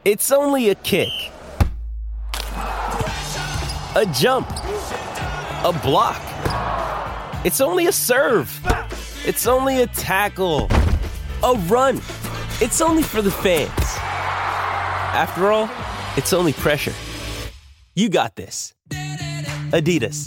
It's only a kick, a jump, a block. It's only a serve. It's only a tackle, a run. It's only for the fans. After all, it's only pressure. You got this. Adidas.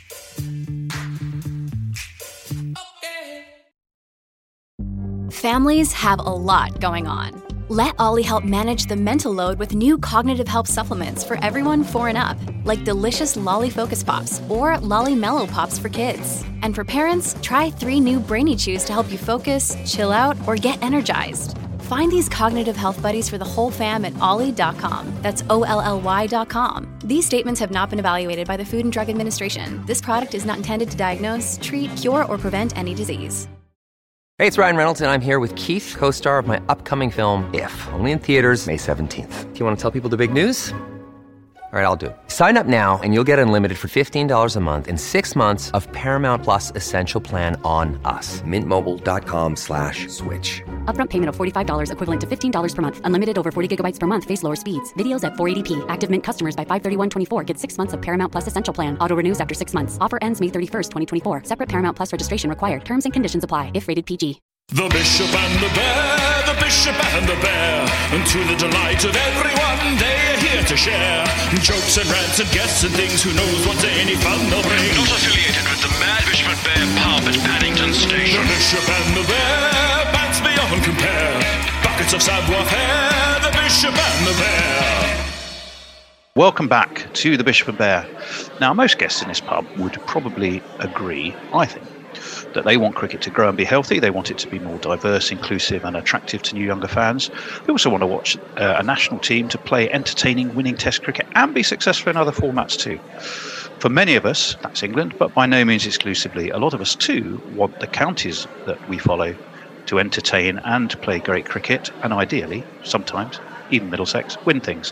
Families have a lot going on. Let Ollie help manage the mental load with new cognitive help supplements for everyone 4 and up, like delicious Lolly Focus Pops or Lolly Mellow Pops for kids. And for parents, try 3 new Brainy Chews to help you focus, chill out, or get energized. Find these cognitive health buddies for the whole fam at ollie.com. That's OLLY.com. These statements have not been evaluated by the Food and Drug Administration. This product is not intended to diagnose, treat, cure, or prevent any disease. Hey, it's Ryan Reynolds, and I'm here with Keith, co-star of my upcoming film, If, only in theaters May 17th. Do you want to tell people the big news? All right, I'll do it. Sign up now and you'll get unlimited for $15 a month and 6 months of Paramount Plus Essential Plan on us. MintMobile.com/switch. Upfront payment of $45 equivalent to $15 per month. Unlimited over 40 gigabytes per month. Face lower speeds. Videos at 480p. Active Mint customers by 531.24 get 6 months of Paramount Plus Essential Plan. Auto renews after 6 months. Offer ends May 31st, 2024. Separate Paramount Plus registration required. Terms and conditions apply if rated PG. The Bishop and the Bear, the Bishop and the Bear, and to the delight of everyone, they are here to share jokes and rants and guests and things. Who knows what any fun they'll bring? Not affiliated with the Mad Bishop and Bear pub at Paddington Station. The Bishop and the Bear, bands beyond compare, buckets of savoir-faire, the Bishop and the Bear. Welcome back to the Bishop and Bear. Now, most guests in this pub would probably agree, I think, that they want cricket to grow and be healthy. They want it to be more diverse, inclusive and attractive to new younger fans. They also want to watch a national team to play entertaining, winning Test cricket and be successful in other formats too. For many of us, that's England, but by no means exclusively. A lot of us too want the counties that we follow to entertain and play great cricket, and ideally, sometimes, even Middlesex, win things.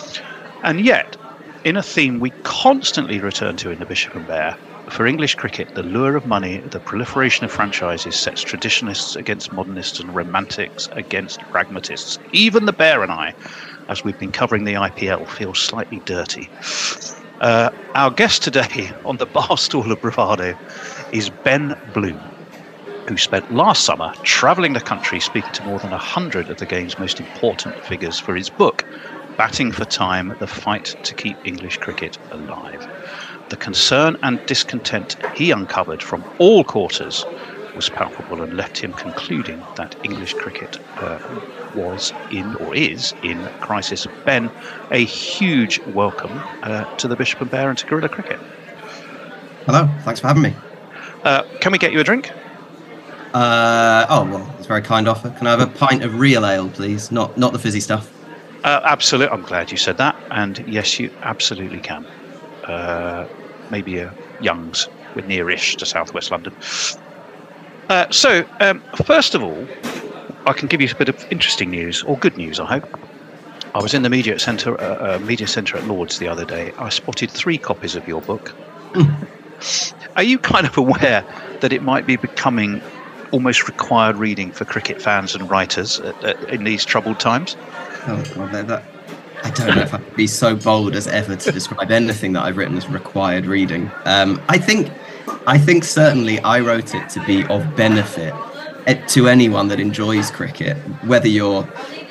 And yet, in a theme we constantly return to in the Bishop and Bear, for English cricket, the lure of money, the proliferation of franchises sets traditionalists against modernists and romantics against pragmatists. Even the Bear and I, as we've been covering the IPL, feel slightly dirty. Our guest today on the bar stool of bravado is Ben Bloom, who spent last summer travelling the country speaking to more than 100 of the game's most important figures for his book, Batting for Time, The Fight to Keep English Cricket Alive. The concern and discontent he uncovered from all quarters was palpable and left him concluding that English cricket was in, or is in, crisis. Ben, a huge welcome to the Bishop and Bear and to Guerrilla Cricket. Hello, thanks for having me. Can we get you a drink? Well, it's a very kind offer. Can I have a pint of real ale, please? Not the fizzy stuff. Absolutely. I'm glad you said that. And yes, you absolutely can. Maybe a Young's. We're near-ish to southwest London. So, first of all, I can give you a bit of interesting news, or good news, I hope. I was in the media centre at Lord's the other day. I spotted 3 copies of your book. Are you kind of aware that it might be becoming almost required reading for cricket fans and writers in these troubled times? Oh, God, I don't know if I could be so bold as ever to describe anything that I've written as required reading. I think certainly I wrote it to be of benefit to anyone that enjoys cricket, whether you're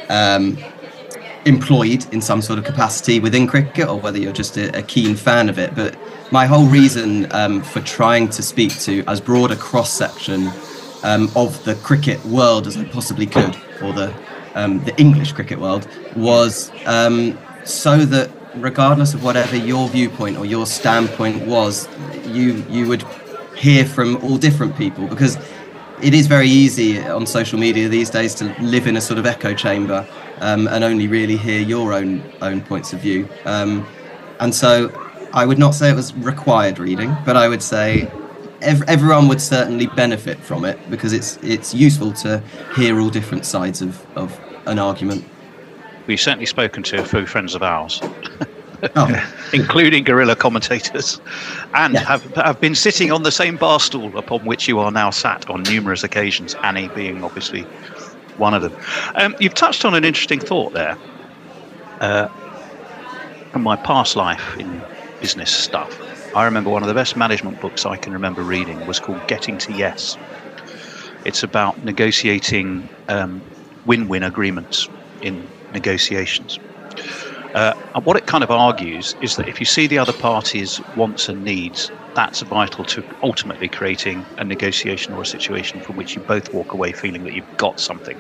employed in some sort of capacity within cricket or whether you're just a keen fan of it. But my whole reason for trying to speak to as broad a cross-section of the cricket world as I possibly could, or the English cricket world, was so that regardless of whatever your viewpoint or your standpoint was, you would hear from all different people, because it is very easy on social media these days to live in a sort of echo chamber and only really hear your own points of view. And so I would not say it was required reading, but I would say everyone would certainly benefit from it, because it's useful to hear all different sides of an argument. We've certainly spoken to a few friends of ours, including guerrilla commentators, and have been sitting on the same bar stool upon which you are now sat on numerous occasions, Annie being obviously one of them. You've touched on an interesting thought there. from my past life in business stuff, I remember one of the best management books I can remember reading was called Getting to Yes. It's about negotiating win-win agreements in negotiations. And what it kind of argues is that if you see the other party's wants and needs, that's vital to ultimately creating a negotiation or a situation from which you both walk away feeling that you've got something.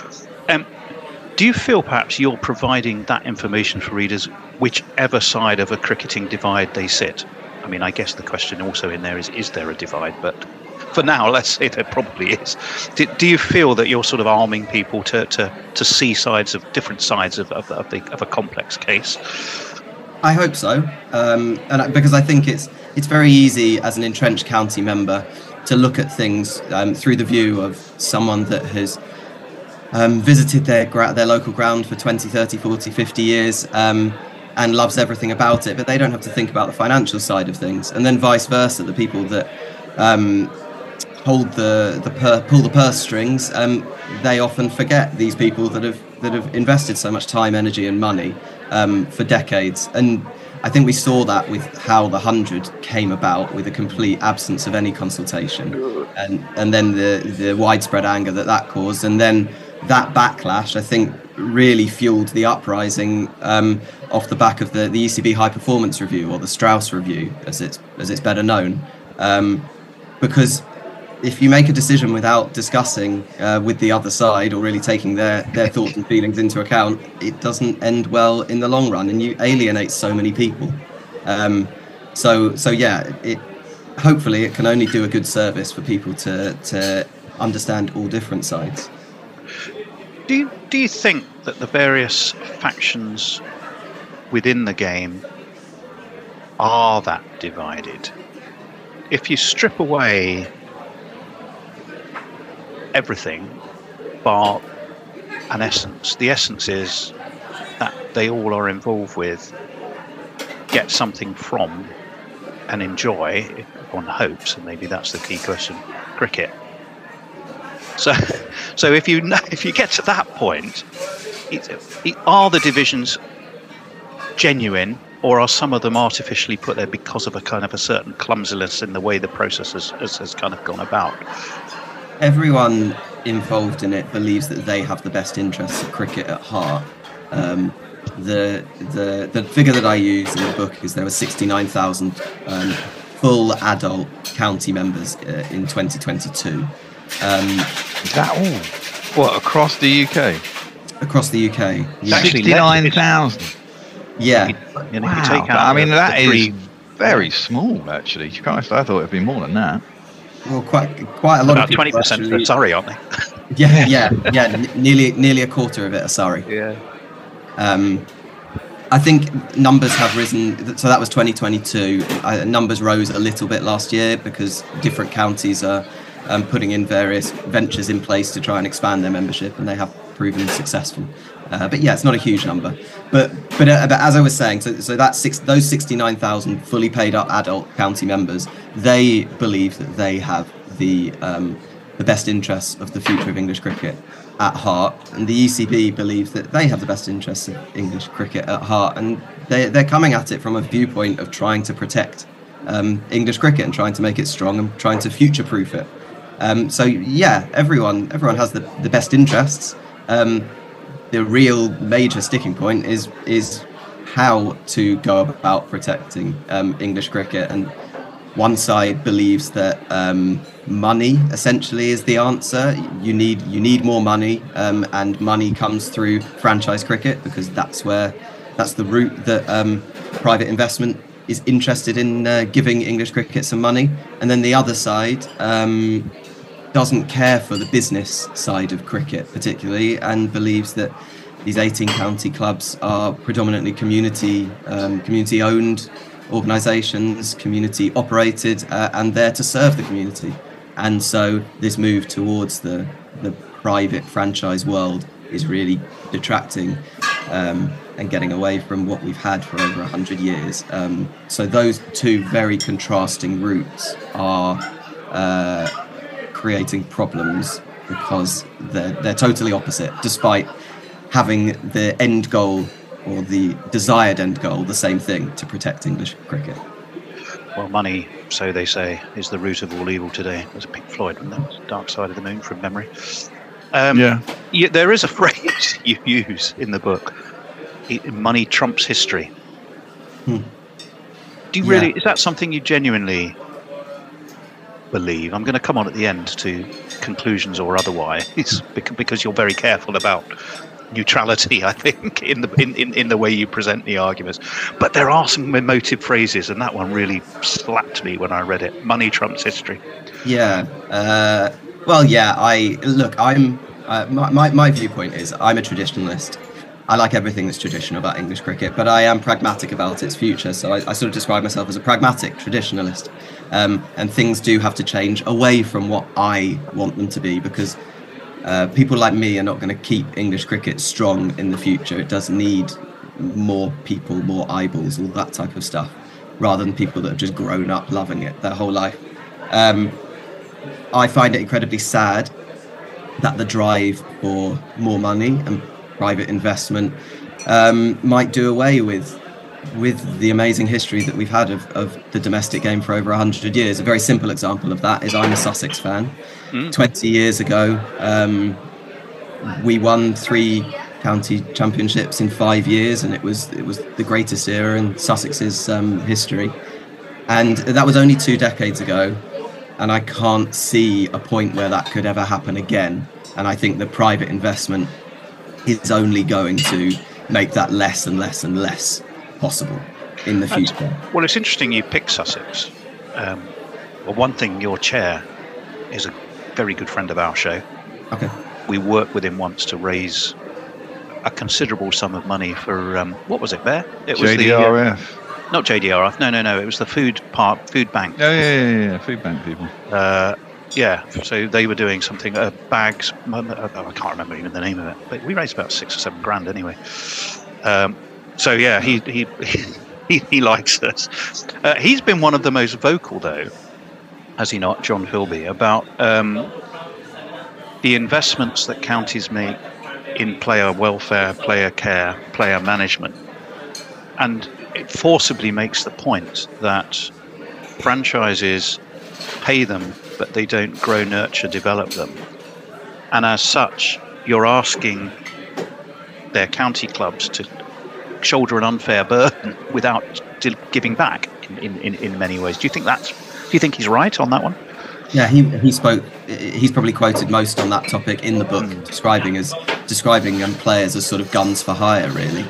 Do you feel perhaps you're providing that information for readers, whichever side of a cricketing divide they sit? I mean, I guess the question also in there is there a divide? But for now, let's say there probably is. Do you feel that you're sort of arming people to see different sides of a complex case? I hope so, and because I think it's very easy as an entrenched county member to look at things through the view of someone that has visited their local ground for 20, 30, 40, 50 years and loves everything about it, but they don't have to think about the financial side of things. And then vice versa, the people that pull the purse strings, they often forget these people that have invested so much time, energy and money for decades. And I think we saw that with how the 100 came about, with a complete absence of any consultation, and then the widespread anger that caused, and then that backlash, I think, really fueled the uprising off the back of the ECB High Performance Review, or the Strauss Review, as it's better known, because if you make a decision without discussing with the other side, or really taking their thoughts and feelings into account, it doesn't end well in the long run, and you alienate so many people. So yeah, hopefully it can only do a good service for people to understand all different sides. Do you think that the various factions within the game are that divided? If you strip away everything bar an essence, the essence is that they all are involved with, get something from and enjoy, one hopes, and maybe that's the key question, cricket. So if you get to that point, are the divisions genuine, or are some of them artificially put there because of a certain clumsiness in the way the process has kind of gone about? Everyone involved in it believes that they have the best interests of cricket at heart. The figure that I use in the book is there were 69,000 full adult county members in 2022. Is that all? What, across the UK? Across the UK. Yeah. 69,000. Yeah. Wow. I mean, that is very small, actually. Christ, I thought it'd be more than that. Well, quite a lot. About 20% are Surrey, aren't they? Yeah. Nearly a quarter of it are Surrey. Yeah. I think numbers have risen. So that was 2022. Numbers rose a little bit last year because different counties are putting in various ventures in place to try and expand their membership, and they have proven successful. But yeah, it's not a huge number. But as I was saying, so those 69,000 fully paid up adult county members, they believe that they have the best interests of the future of English cricket at heart, and the ECB believe that they have the best interests of English cricket at heart, and they're coming at it from a viewpoint of trying to protect English cricket and trying to make it strong and trying to future-proof it. So yeah, everyone has the best interests. The real major sticking point is how to go about protecting English cricket, and one side believes that money essentially is the answer. You need more money, and money comes through franchise cricket, because that's the route that private investment is interested in giving English cricket some money. And then the other side doesn't care for the business side of cricket particularly, and believes that these 18 county clubs are predominantly community owned organisations, community operated, and there to serve the community. And so this move towards the private franchise world is really detracting and getting away from what we've had for over 100 years. So those two very contrasting routes are creating problems, because they're totally opposite, despite having the end goal or the desired end goal the same thing, to protect English cricket. Well, money, so they say, is the root of all evil today. There's a Pink Floyd, wasn't there? Dark Side of the Moon, from memory. There is a phrase you use in the book: money trumps history. Do you really? Is that something you genuinely believe? I'm going to come on at the end to conclusions or otherwise, because you're very careful about neutrality, I think, in the way you present the arguments. But there are some emotive phrases, and that one really slapped me when I read it. Money trumps history. Yeah. I'm my viewpoint is I'm a traditionalist. I like everything that's traditional about English cricket, but I am pragmatic about its future. So I sort of describe myself as a pragmatic traditionalist. And things do have to change away from what I want them to be, because people like me are not going to keep English cricket strong in the future. It does need more people, more eyeballs, all that type of stuff, rather than people that have just grown up loving it their whole life. I find it incredibly sad that the drive for more money and private investment might do away with the amazing history that we've had of the domestic game for over 100 years. A very simple example of that is I'm a Sussex fan. 20 years ago, we won 3 county championships in 5 years, and it was the greatest era in Sussex's history. And that was only 2 decades ago, and I can't see a point where that could ever happen again. And I think that private investment is only going to make that less and less and less possible in the future. Well, it's interesting you pick Sussex. Well, one thing, your chair is a very good friend of our show. Okay. We worked with him once to raise a considerable sum of money for what was it, Bear? It was JDRF. Not JDRF. No. It was the food bank. Yeah. Food bank people. So they were doing something. Bags. I can't remember even the name of it. But we raised about 6 or 7 grand anyway. He likes us. He's been one of the most vocal, though, has he not, John Philby, about the investments that counties make in player welfare, player care, player management. And it forcibly makes the point that franchises pay them, but they don't grow, nurture, develop them. And as such, you're asking their county clubs to shoulder an unfair burden without giving back in many ways. Do you think he's right on that one? Yeah, he spoke. He's probably quoted most on that topic in the book, describing players as sort of guns for hire, really.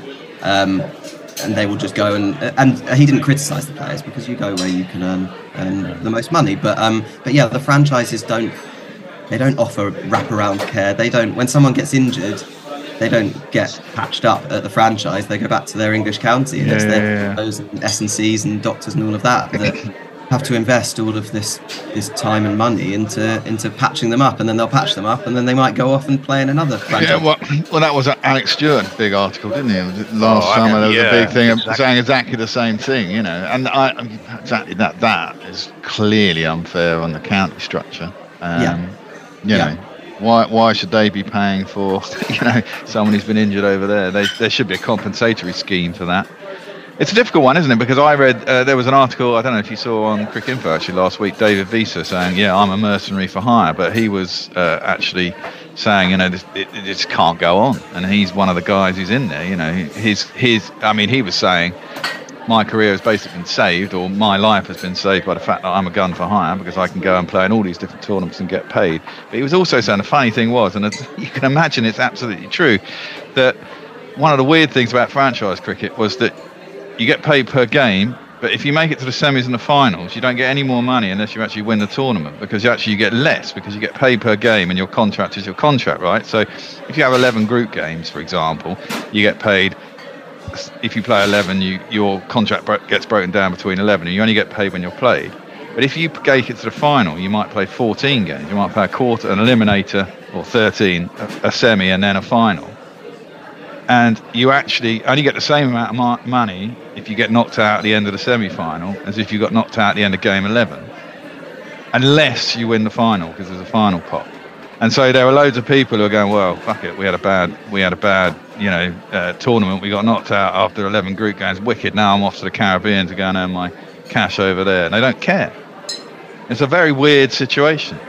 And they will just go and he didn't criticise the players, because you go where you can earn the most money. But yeah, the franchises don't offer wraparound care. They don't. When someone gets injured, they don't get patched up at the franchise. They go back to their English county, and it's their S&Cs and doctors and all of that have to invest all of this time and money into patching them up, and then they'll patch them up, and then they might go off and play in another franchise. Yeah, well, that was Alex Stewart's big article, didn't he? Last summer, there was a big thing saying exactly the same thing, you know. And exactly that is clearly unfair on the county structure. You know, why should they be paying for someone who's been injured over there? There should be a compensatory scheme for that. It's a difficult one, isn't it? Because I read there was an article, I don't know if you saw on Cricket Info actually last week, David Visa saying, I'm a mercenary for hire, but he was actually saying, this can't go on, and he's one of the guys who's in there. He was saying, my career has basically been saved, or my life has been saved by the fact that I'm a gun for hire, because I can go and play in all these different tournaments and get paid. But he was also saying the funny thing was, and you can imagine it's absolutely true, that one of the weird things about franchise cricket was that you get paid per game, but if you make it to the semis and the finals, you don't get any more money unless you actually win the tournament, because you get less, because you get paid per game and your contract is your contract, right? So if you have 11 group games, for example, you get paid. If you play 11, your contract gets broken down between 11, and you only get paid when you're played. But if you make it to the final, you might play 14 games. You might play a quarter, an eliminator, or 13, a semi, and then a final. And you actually only get the same amount of money if you get knocked out at the end of the semi-final as if you got knocked out at the end of game 11, unless you win the final, because there's a final pot. And so there were loads of people who are going, well, fuck it, we had a bad tournament. We got knocked out after 11 group games. Wicked. Now I'm off to the Caribbean to go and earn my cash over there. And they don't care. It's a very weird situation.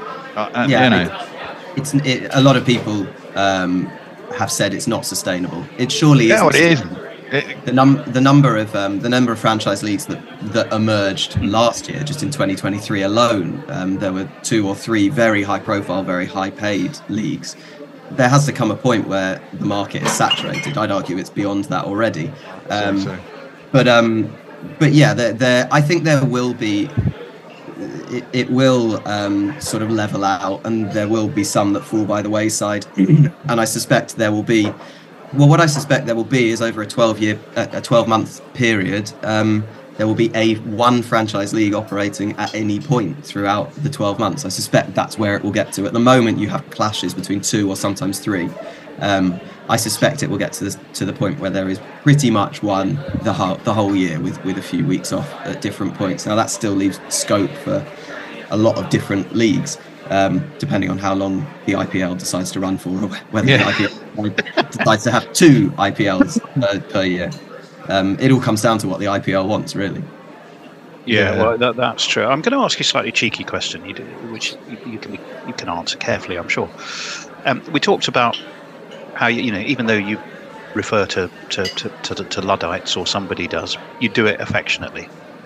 A lot of people have said it's not sustainable. It surely isn't. No, it isn't. The number of franchise leagues that emerged last year, just in 2023 alone, there were 2 or 3 very high profile, very high paid leagues. There has to come a point where the market is saturated. I'd argue it's beyond that already. But yeah, I think there will be. It will sort of level out, and there will be some that fall by the wayside. And I suspect there will be. Well, what I suspect there will be is over a 12-month period, there will be one franchise league operating at any point throughout the 12 months. I suspect that's where it will get to. At the moment, you have clashes between 2 or sometimes 3. I suspect it will get to the point where there is pretty much one the whole year with a few weeks off at different points. Now, that still leaves scope for a lot of different leagues. Depending on how long the IPL decides to run for, or whether the IPL decides to have 2 IPLs per year. It all comes down to what the IPL wants, really. Yeah, well, that's true. I'm going to ask you a slightly cheeky question, which you can answer carefully, I'm sure. We talked about how even though you refer to Luddites, or somebody does, you do it affectionately.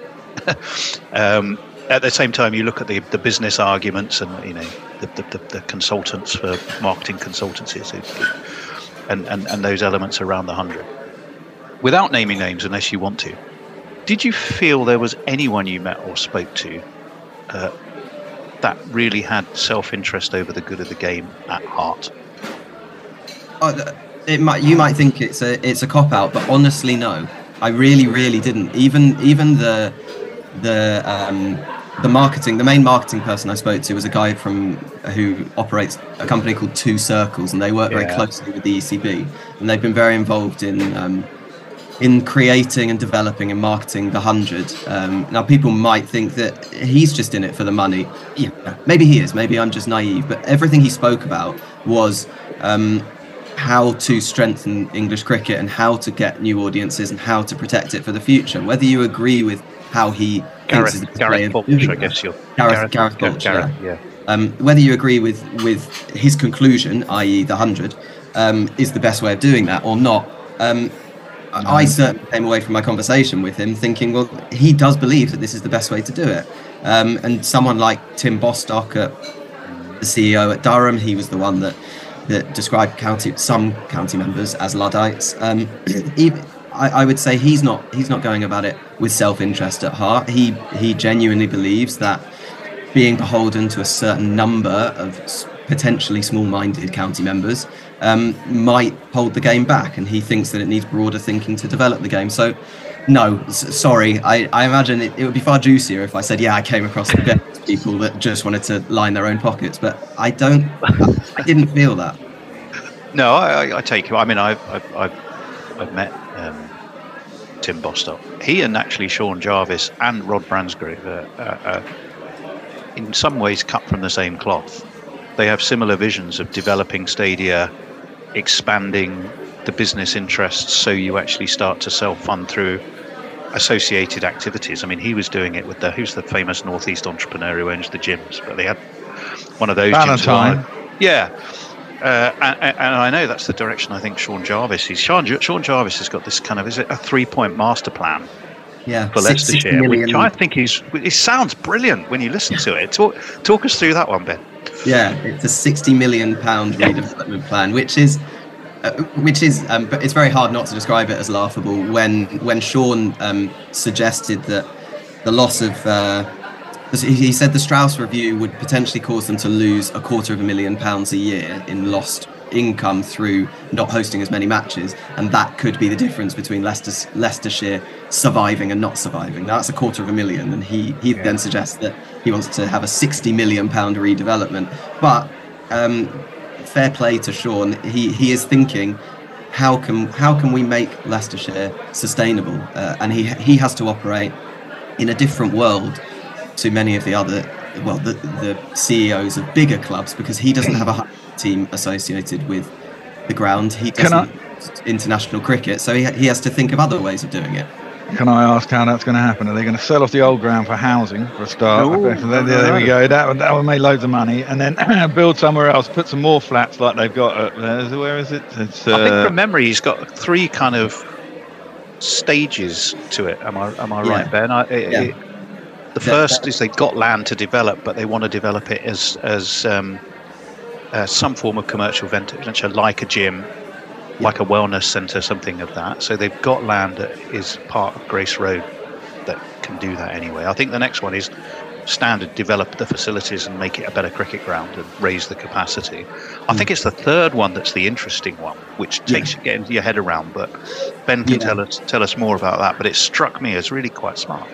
At the same time, you look at the business arguments and the consultants for marketing consultancies and those elements around the 100. Without naming names, unless you want to, did you feel there was anyone you met or spoke to that really had self-interest over the good of the game at heart? You might think it's a cop-out, but honestly, no. I really didn't. Even the main marketing person I spoke to was a guy who operates a company called Two Circles, and they work very closely with the ECB, and they've been very involved in creating and developing and marketing the 100. Now, people might think that he's just in it for the money. Yeah, maybe he is. Maybe I'm just naive. But everything he spoke about was how to strengthen English cricket and how to get new audiences and how to protect it for the future. Whether you agree with how he Gareth Balch, I guess you're Gareth Balch, yeah. Whether you agree with his conclusion, i.e. the 100, is the best way of doing that or not, I certainly came away from my conversation with him thinking, well, he does believe that this is the best way to do it. And someone like Tim Bostock, the CEO at Durham, he was the one that described some county members as Luddites. I would say he's not going about it with self-interest at heart. He genuinely believes that being beholden to a certain number of potentially small-minded county members might hold the game back, and he thinks that it needs broader thinking to develop the game. So, no, sorry, I imagine it would be far juicier if I said, yeah, I came across people that just wanted to line their own pockets, but I didn't feel that. No, I take it. I mean, I've met Tim Bostock. He and actually Sean Jarvis and Rod Bransgrove are in some ways cut from the same cloth. They have similar visions of developing stadia, expanding the business interests, so you actually start to self-fund through associated activities. I mean, he was doing it with who's the famous Northeast entrepreneur who owns the gyms, but they had one of those Valentine. gyms. Yeah. And I know that's the direction I think Sean Jarvis is. Sean Jarvis has got this kind of, is it a 3-point master plan for Leicestershire, which I think it sounds brilliant when you listen to it. Talk us through that one, Ben. Yeah, it's a £60 million redevelopment plan, which is, but it's very hard not to describe it as laughable. When Sean suggested that the loss of, he said the Strauss Review would potentially cause them to lose £250,000 a year in lost income through not hosting as many matches, and that could be the difference between Leicestershire surviving and not surviving. Now, that's £250,000, and he then suggests that he wants to have a £60 million redevelopment. But fair play to Sean, he is thinking, how can we make Leicestershire sustainable? And he has to operate in a different world to many of the other the CEOs of bigger clubs, because he doesn't have a team associated with the ground. He doesn't international cricket, so he has to think of other ways of doing it. Can I ask how that's going to happen? Are they going to sell off the old ground for housing for a start? There we go. That would make loads of money, and then build somewhere else, put some more flats like they've got. Where is it? I think from memory, he's got 3 kind of stages to it. Am I right, Ben? The first is they've got land to develop, but they want to develop it as some form of commercial venture, like a gym, like a wellness centre, something of that. So they've got land that is part of Grace Road that can do that anyway. I think the next one is standard, develop the facilities and make it a better cricket ground and raise the capacity. I think it's the third one that's the interesting one, which takes getting your head around. But Ben can tell us more about that. But it struck me as really quite smart.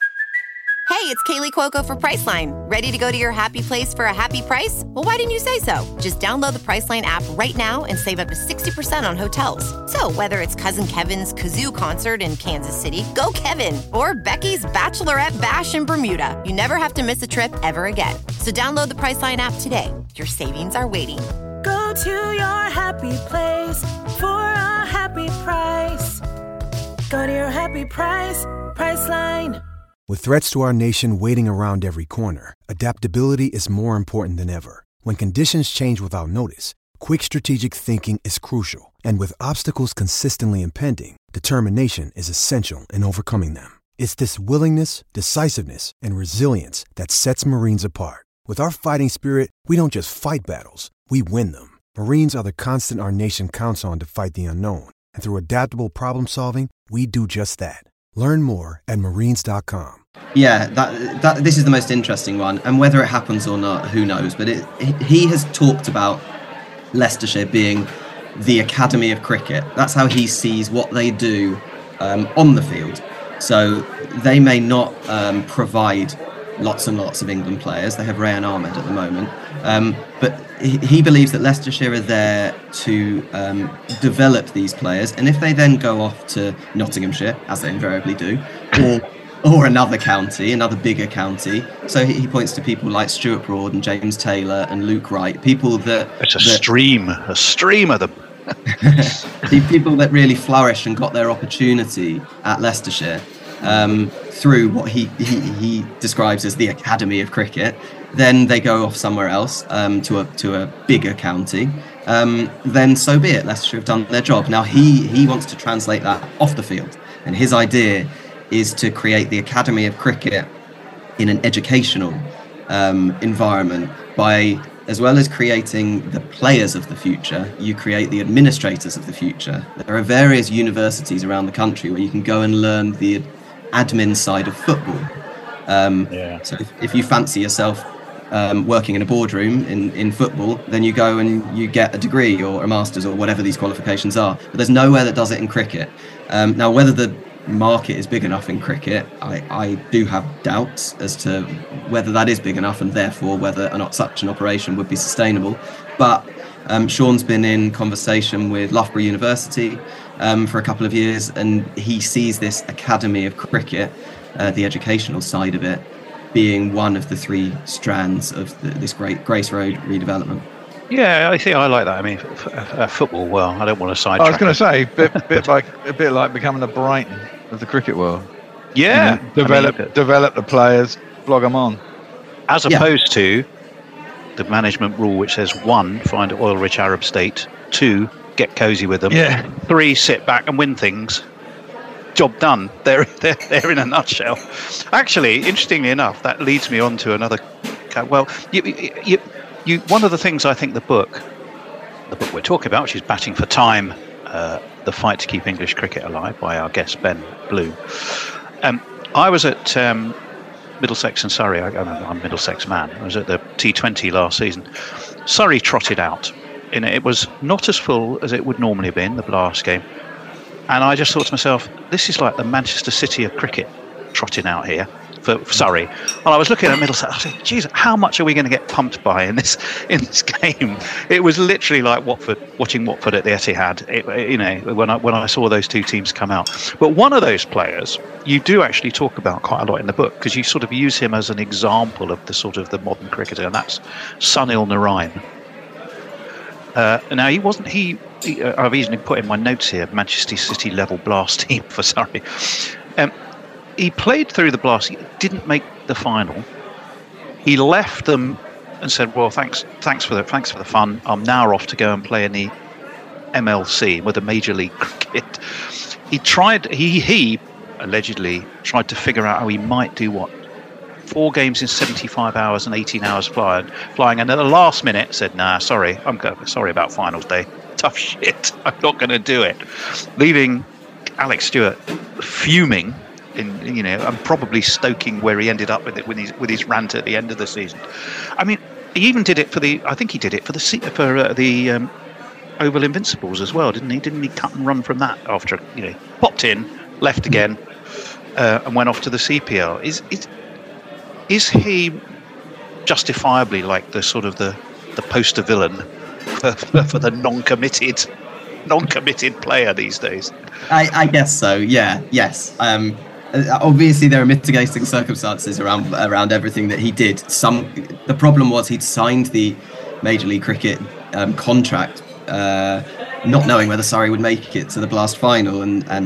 Hey, it's Kaylee Cuoco for Priceline. Ready to go to your happy place for a happy price? Well, why didn't you say so? Just download the Priceline app right now and save up to 60% on hotels. So whether it's Cousin Kevin's Kazoo Concert in Kansas City, go Kevin, or Becky's Bachelorette Bash in Bermuda, you never have to miss a trip ever again. So download the Priceline app today. Your savings are waiting. Go to your happy place for a happy price. Go to your happy price, Priceline. With threats to our nation waiting around every corner, adaptability is more important than ever. When conditions change without notice, quick strategic thinking is crucial. And with obstacles consistently impending, determination is essential in overcoming them. It's this willingness, decisiveness, and resilience that sets Marines apart. With our fighting spirit, we don't just fight battles, we win them. Marines are the constant our nation counts on to fight the unknown. And through adaptable problem solving, we do just that. Learn more at marines.com. Yeah, this is the most interesting one, and whether it happens or not, who knows? But he has talked about Leicestershire being the Academy of Cricket. That's how he sees what they do on the field. So they may not provide lots and lots of England players. They have Rayan Ahmed at the moment, but he believes that Leicestershire are there to develop these players, and if they then go off to Nottinghamshire, as they invariably do, or another county, another bigger county. So he points to people like Stuart Broad and James Taylor and Luke Wright, people that... It's a stream of them. People that really flourished and got their opportunity at Leicestershire through what he describes as the Academy of Cricket. Then they go off somewhere else to a bigger county. Then so be it. Leicestershire have done their job. Now he wants to translate that off the field, and his idea is to create the Academy of Cricket in an educational environment by, as well as creating the players of the future, you create the administrators of the future. There are various universities around the country where you can go and learn the admin side of football. So if you fancy yourself working in a boardroom in football, then you go and you get a degree or a master's or whatever these qualifications are. But there's nowhere that does it in cricket. Now, whether the market is big enough in cricket, I do have doubts as to whether that is big enough, and therefore whether or not such an operation would be sustainable. But Sean's been in conversation with Loughborough University for a couple of years, and he sees this Academy of Cricket, the educational side of it, being one of the 3 strands of this great Grace Road redevelopment. Yeah, I think I like that. I mean, football. Well, I don't want to sidetrack. I was going to say, a bit like becoming the Brighton of the cricket world. Yeah, develop the players, blog them on. As opposed to the management rule, which says 1, find an oil-rich Arab state; 2, get cozy with them; 3, sit back and win things. Job done. They're in a nutshell. Actually, interestingly enough, that leads me on to another. Well, you one of the things I think the book we're talking about, which is Batting for Time, the fight to keep English cricket alive, by our guest Ben Blue. I was at Middlesex and Surrey. I'm a Middlesex man. I was at the T20 last season. Surrey trotted out. It was not as full as it would normally have been, the last game. And I just thought to myself, this is like the Manchester City of cricket trotting out here. for Surrey. And I was looking at Middlesex. I said, "Geez, how much are we going to get pumped by in this game?" It was literally like watching Watford at the Etihad. When I saw those two teams come out. But one of those players you do actually talk about quite a lot in the book, because you sort of use him as an example of the modern cricketer, and that's Sunil Narine. Now I've even put in my notes here, Manchester City level Blast team for Surrey. He played through the Blast. He didn't make the final. He left them and said, "Well, thanks for the fun. I'm now off to go and play in the MLC with the Major League Cricket." He allegedly tried to figure out how he might do 4 games in 75 hours and 18 hours flying, and at the last minute said, "Nah, sorry about finals day. Tough shit. I'm not going to do it," leaving Alex Stewart fuming and probably stoking where he ended up with it with his rant at the end of the season. I mean, he even did it for the Oval Invincibles as well, didn't he? Didn't he cut and run from that after popped in, left again, and went off to the CPL? Is he justifiably like the sort of the poster villain for the non-committed player these days? I guess so. Yeah. Yes. Obviously, there are mitigating circumstances around everything that he did. The problem was he'd signed the Major League Cricket contract, not knowing whether Surrey would make it to the Blast final,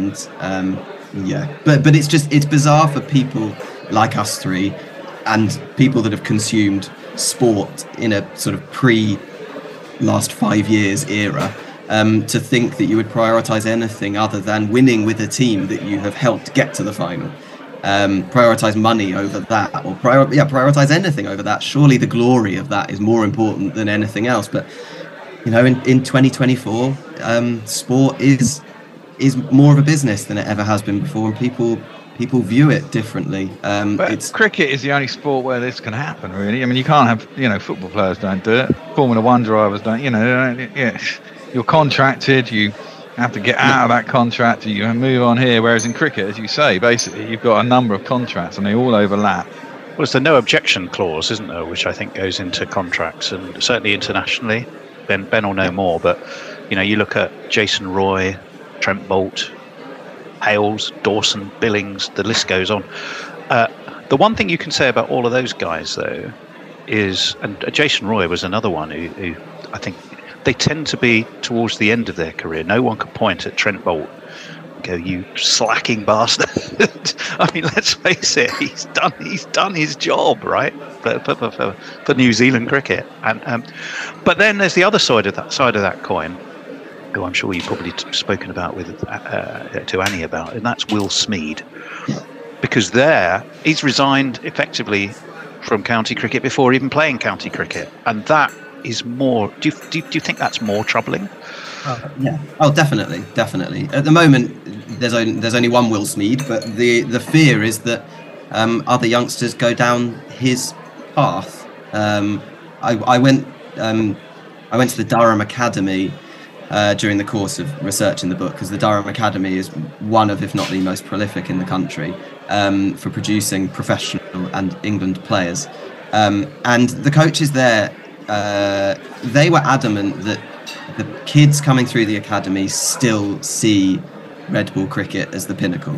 but it's bizarre for people like us three and people that have consumed sport in a sort of pre-last 5 years era, to think that you would prioritise anything other than winning with a team that you have helped get to the final. Prioritise money over that, or prioritise anything over that. Surely the glory of that is more important than anything else. But in 2024, sport is more of a business than it ever has been before, and people view it differently. But cricket is the only sport where this can happen, really. I mean, you can't have, football players don't do it. Formula One drivers don't, you're contracted, you have to get out of that contract, you move on here. Whereas in cricket, as you say, basically you've got a number of contracts and they all overlap. Well, it's the no objection clause, isn't there, which I think goes into contracts, and certainly internationally. Ben will know more, but you look at Jason Roy, Trent Boult, Hales, Dawson, Billings, the list goes on. The one thing you can say about all of those guys, though, is, and Jason Roy was another one who I think they tend to be towards the end of their career. No one could point at Trent Boult and go, "You slacking bastard." I mean, let's face it, he's done his job, right, for New Zealand cricket. And but then there's the other side of that coin, who I'm sure you've probably spoken about to Annie about, and that's Will Smeed, because he's resigned effectively from county cricket before even playing county cricket, and that is more. Do you think that's more troubling? Yeah. Oh, definitely. At the moment, there's only one Will Smeed, but the fear is that other youngsters go down his path. I went to the Durham Academy during the course of researching the book, because the Durham Academy is one of, if not the most prolific in the country for producing professional and England players. And the coaches there, they were adamant that the kids coming through the academy still see red ball cricket as the pinnacle.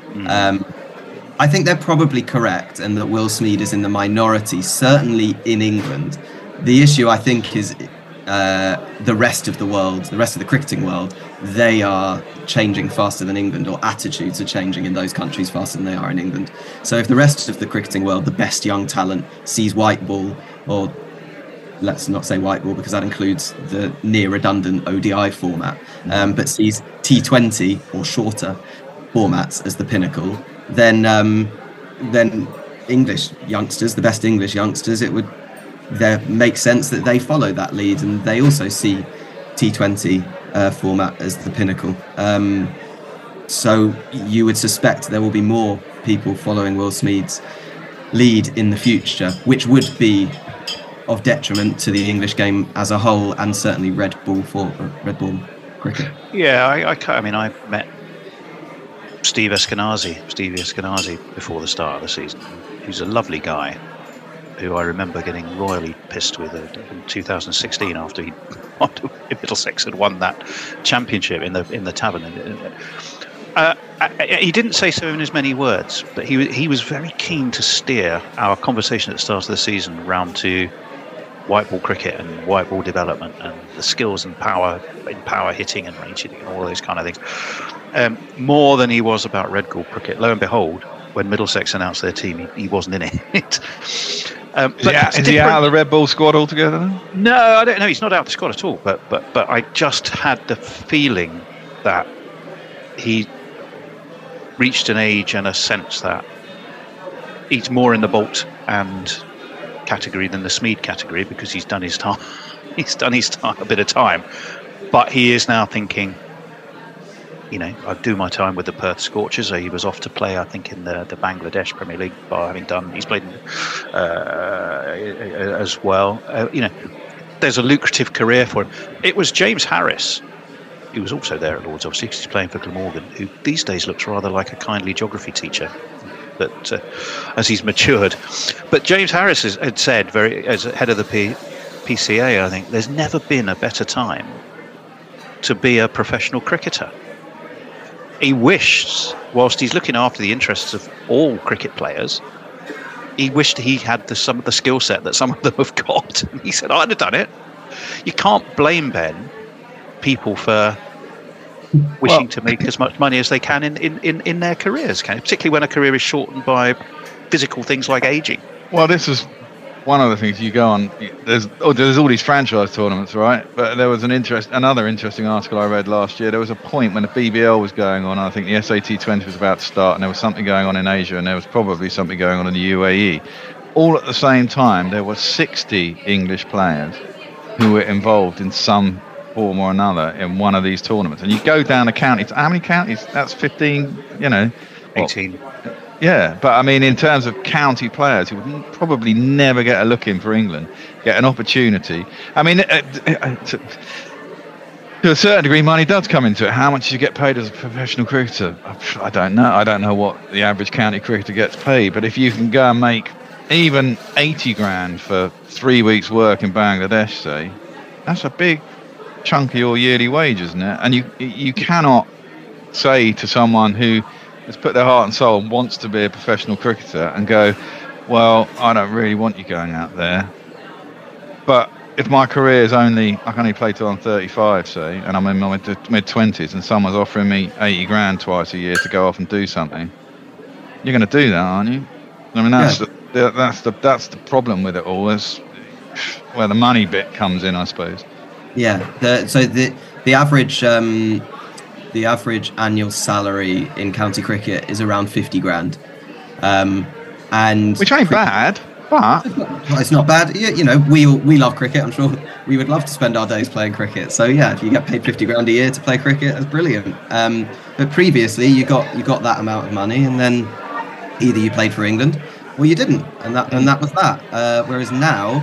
I think they're probably correct, and that Will Smeed is in the minority, certainly in England. The issue, I think, is the rest of the world, the rest of the cricketing world. They are changing faster than England, or attitudes are changing in those countries faster than they are in England. So if the rest of the cricketing world, the best young talent, sees white ball, or let's not say white ball because that includes the near redundant ODI format, but sees T20 or shorter formats as the pinnacle, then English youngsters, the best English youngsters, it would make sense that they follow that lead, and they also see T20 format as the pinnacle. So you would suspect there will be more people following Will Smeed's lead in the future, which would be of detriment to the English game as a whole, and certainly red ball cricket. Yeah, I mean, I met Steve Eskenazi before the start of the season. who's a lovely guy, who I remember getting royally pissed with in 2016 after Middlesex had won that championship in the tavern. He didn't say so in as many words, but he was very keen to steer our conversation at the start of the season round to white ball cricket and white ball development and the skills and power hitting and range hitting and all those kind of things, more than he was about red ball cricket. Lo and behold, when Middlesex announced their team, he wasn't in it. Is he out of the red ball squad altogether then? No, I don't know. He's not out of the squad at all. But I just had the feeling that he reached an age and a sense that he's more in the Bolt and category than the Smeed category, because he's done his time. He's done his time, a bit of time, but he is now thinking, I'd do my time with the Perth Scorchers. He was off to play, I think, in the Bangladesh Premier League, he's played as well. There's a lucrative career for him. It was James Harris, who was also there at Lords, obviously, because he's playing for Glamorgan, who these days looks rather like a kindly geography teacher, but as he's matured. But James Harris had said, as head of the PCA, I think, there's never been a better time to be a professional cricketer. He wished, whilst he's looking after the interests of all cricket players, he wished he had some of the skill set that some of them have got. And he said, I'd have done it. You can't blame, Ben, people for wishing to make as much money as they can in their careers, particularly when a career is shortened by physical things like aging. Well, this is one of the things you go on. There's all these franchise tournaments, right? But there was another interesting article I read last year. There was a point when the BBL was going on. I think the SAT20 was about to start, and there was something going on in Asia, and there was probably something going on in the UAE. All at the same time, there were 60 English players who were involved in some form or another in one of these tournaments. And you go down a county. How many counties? That's 15, 18. Yeah, but I mean, in terms of county players who would probably never get a look in for England, get an opportunity. I mean, to a certain degree, money does come into it. How much do you get paid as a professional cricketer? I don't know. I don't know what the average county cricketer gets paid. But if you can go and make even 80 grand for 3 weeks' work in Bangladesh, say, that's a big chunk of your yearly wage, isn't it? And you cannot say to someone who has put their heart and soul and wants to be a professional cricketer and go, well, I don't really want you going out there, but if my career is I can only play till I'm 35, say, and I'm in my mid-20s, and someone's offering me 80 grand twice a year to go off and do something, you're going to do that, aren't you? I mean, that's the problem with it all, is where the money bit comes in, I suppose. Yeah. The average annual salary in county cricket is around 50 grand, and which ain't bad, but it's not bad. We love cricket. I'm sure we would love to spend our days playing cricket. So yeah, if you get paid 50 grand a year to play cricket, that's brilliant. But previously, you got that amount of money, and then either you played for England or you didn't, and that was that. Whereas now,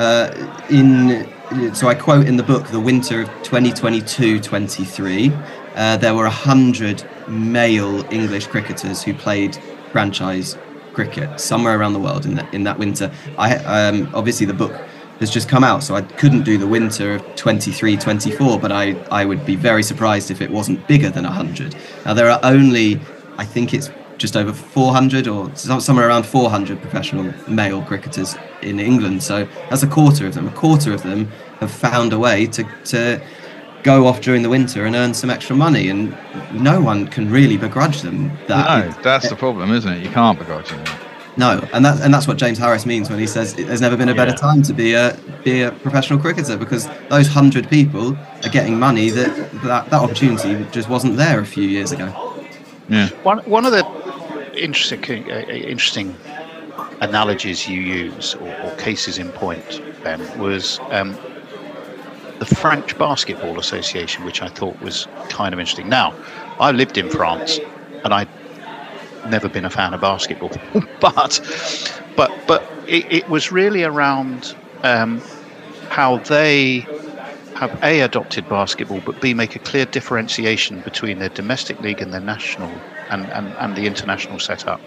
so I quote in the book, the winter of 2022-23, there were 100 male English cricketers who played franchise cricket somewhere around the world in that winter. Obviously the book has just come out, so I couldn't do the winter of 23-24, but I would be very surprised if it wasn't bigger than 100. Now there are only, I think it's just over 400 or somewhere around 400 professional male cricketers in England, so that's a quarter of them. A quarter of them have found a way to go off during the winter and earn some extra money, and no one can really begrudge them that. No, that's the problem, isn't it? You can't begrudge them. No, and that's what James Harris means when he says there's never been a better time to be a professional cricketer, because those 100 people are getting money that opportunity just wasn't there a few years ago. Yeah. One of the interesting analogies you use, or cases in point, Ben, was the French Basketball Association, which I thought was kind of interesting. Now, I lived in France, and I'd never been a fan of basketball, but it was really around how they have A, adopted basketball, but B, make a clear differentiation between their domestic league and their national and the international setup.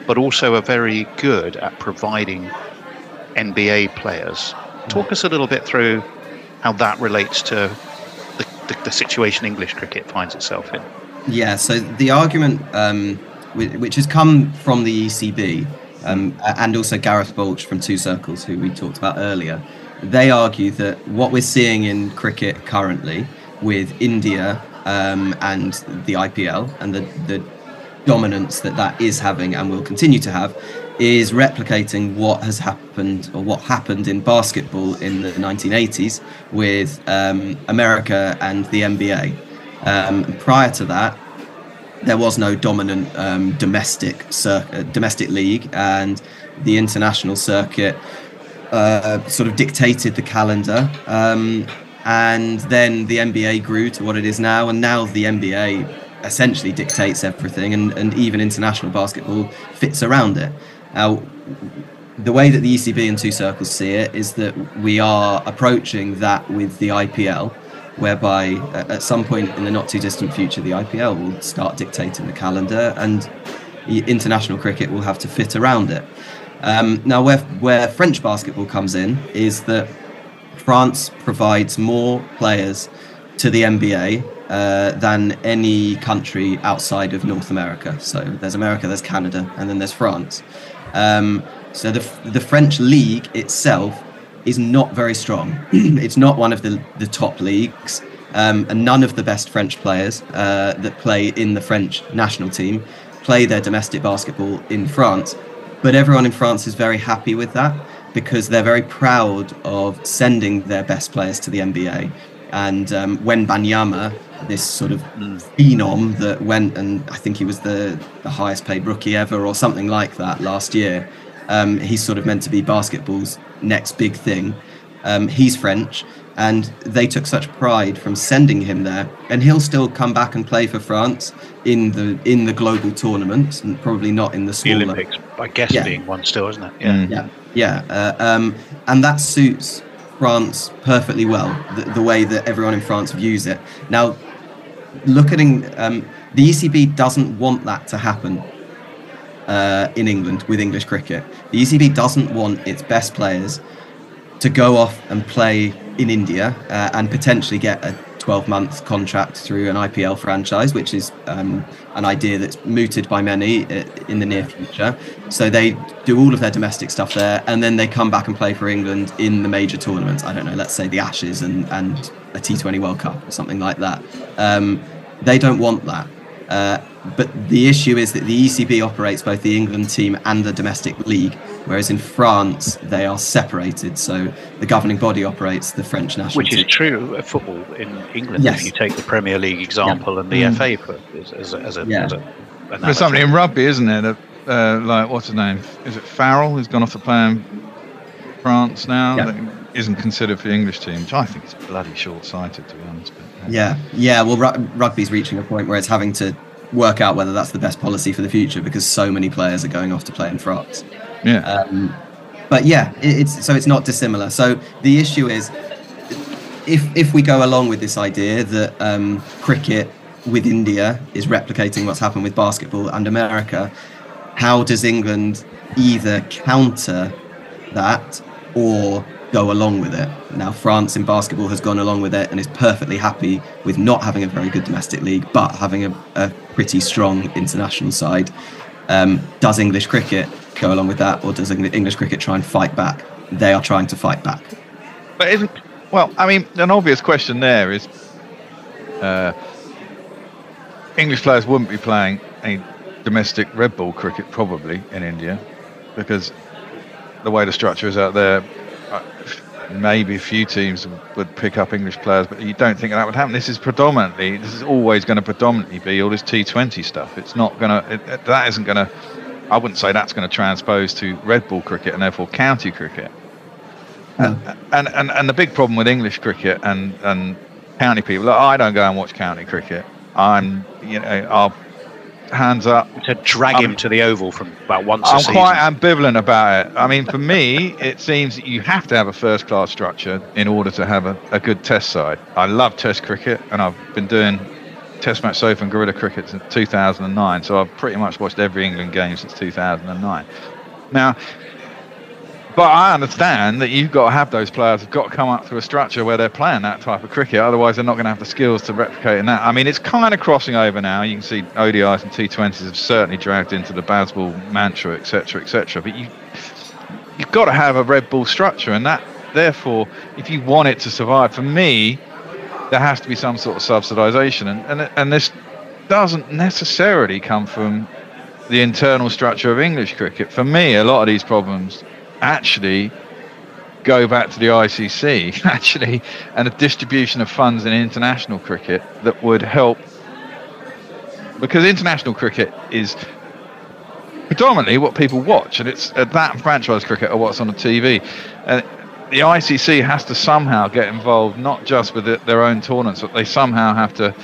but also are very good at providing NBA players. Talk us a little bit through how that relates to the situation English cricket finds itself in. Yeah, so the argument, which has come from the ECB, and also Gareth Balch from Two Circles, who we talked about earlier, they argue that what we're seeing in cricket currently with India and the IPL and the dominance that is having and will continue to have is replicating what has happened, or what happened in basketball in the 1980s with America and the NBA. Prior to that, there was no dominant domestic league, and the international circuit sort of dictated the calendar. And then the NBA grew to what it is now, and now the NBA essentially dictates everything, and even international basketball fits around it. Now, the way that the ECB and Two Circles see it is that we are approaching that with the IPL, whereby at some point in the not too distant future, the IPL will start dictating the calendar and international cricket will have to fit around it. Now, where French basketball comes in is that France provides more players to the NBA than any country outside of North America. So there's America, there's Canada, and then there's France. So the French league itself is not very strong. It's not one of the top leagues, and none of the best French players that play in the French national team play their domestic basketball in France. But everyone in France is very happy with that, because they're very proud of sending their best players to the NBA. And Wembanyama, this sort of phenom that went, and I think he was the highest paid rookie ever or something like that last year. He's sort of meant to be basketball's next big thing. He's French, and they took such pride from sending him there, and he'll still come back and play for France in the global tournaments, and probably not in the smaller. The Olympics, I guess, being one still, isn't it? And that suits France perfectly well, the way that everyone in France views it. Now, the ECB doesn't want that to happen in England with English cricket. The ECB doesn't want its best players to go off and play in India and potentially get a 12-month contract through an IPL franchise, which is an idea that's mooted by many in the near future. So they do all of their domestic stuff there, and then they come back and play for England in the major tournaments. I don't know, let's say the Ashes and a T20 World Cup or something like that. They don't want that. But the issue is that the ECB operates both the England team and the domestic league, whereas in France they are separated. So the governing body operates the French national team. Which is true of football in England. Yes. If you take the Premier League example and the FA as a there's something in rugby, isn't there? Like, what's his name? Is it Farrell, who's gone off to play in France now? Yeah. That isn't considered for the English team, which I think is bloody short-sighted, to be honest. But, yeah. Well, rugby's reaching a point where it's having to work out whether that's the best policy for the future, because so many players are going off to play in France. But yeah, it's not dissimilar. So the issue is, if we go along with this idea that cricket with India is replicating what's happened with basketball and America, how does England either counter that or go along with it? Now, France in basketball has gone along with it and is perfectly happy with not having a very good domestic league, but having a pretty strong international side. Does English cricket go along with that, or does English cricket try and fight back? They are trying to fight back. But an obvious question there is, English players wouldn't be playing any domestic red ball cricket probably in India, because the way the structure is out there, maybe a few teams would pick up English players, but you don't think that would happen. This is always going to predominantly be all this T20 stuff. It's not going to, that isn't going to, I wouldn't say that's going to transpose to red ball cricket and therefore county cricket. No. And the big problem with English cricket and county people, I don't go and watch county cricket. I'll hands up to drag him to the Oval from about once a season. I'm quite ambivalent about it. I mean, for me, it seems that you have to have a first-class structure in order to have a good test side. I love test cricket, and I've been doing Test Match Sofa and Guerrilla Cricket since 2009, so I've pretty much watched every England game since 2009. Now, but I understand that you've got to have those players who've got to come up through a structure where they're playing that type of cricket, otherwise they're not going to have the skills to replicate in that. I mean, it's kind of crossing over now. You can see ODIs and T20s have certainly dragged into the Bazball mantra, etc., etc. But you've got to have a red ball structure, and that, therefore, if you want it to survive, for me, there has to be some sort of subsidisation, and this doesn't necessarily come from the internal structure of English cricket. For me, a lot of these problems actually go back to the ICC, actually, and a distribution of funds in international cricket that would help, because international cricket is predominantly what people watch, and it's that franchise cricket or what's on the TV. And the ICC has to somehow get involved, not just with their own tournaments, but they somehow have to.